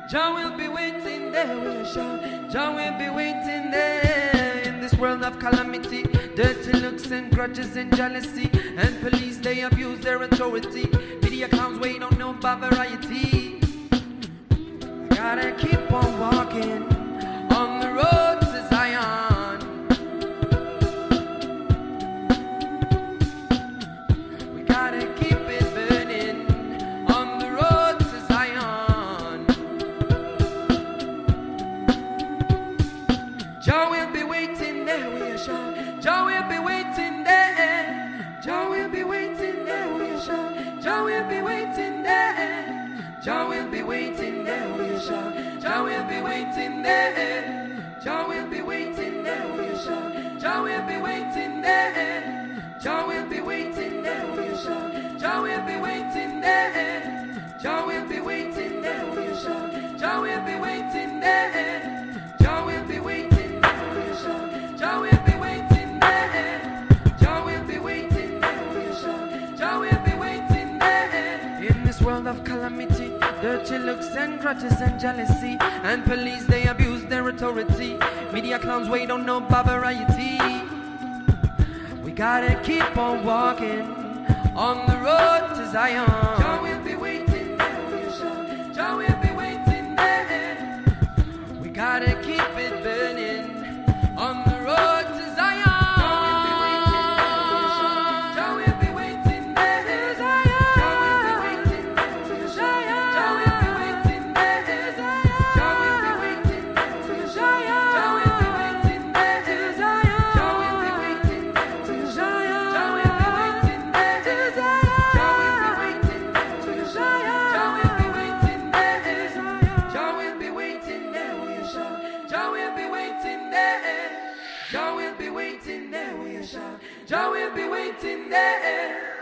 Jah will be waiting there, we shout. Jah will be waiting there. In this world of calamity, dirty looks and grudges and jealousy, and police, they abuse their authority. Media clowns wait on no variety. I gotta keep on walking on the road to Zion. We gotta keep it burning on the road to Zion. Jah will be waiting there, we shout. Jah will be waiting there. Jah will be waiting there, we shout. Jah will be waiting there. Jah will be waiting there, we shout. Jah will be waiting there. Jah will be waiting there, we shout. Jah will be waiting there. Jah will be waiting there, we shout. Jah will be waiting there. Jah will be waiting there, we shout. Jah will be waiting there. Jah will be waiting there, we shout. Jah will be waiting there. Jah will be waiting there, we shout. Jah will be waiting there. In this world of calamity, dirty looks and grudges and jealousy, and police, they abuse their authority. Media clowns wait on no variety. We gotta keep on walking on the road to Zion. Jah will be waiting there, we shout. Jah will be waiting there. We gotta keep it burning on the road to Zion. Jah will be waiting there, we shout. Jah will be waiting there, we shout. Jah will be waiting there. Jah will be waiting there, we shout. Jah will be waiting there. Jah will be waiting there, we shout. Jah will be waiting there. Jah will be waiting there, we shout. Jah will be waiting there. Jah will be waiting there, we shout. Jah will be waiting there. Jah will be waiting there, we shout. Jah will be waiting there.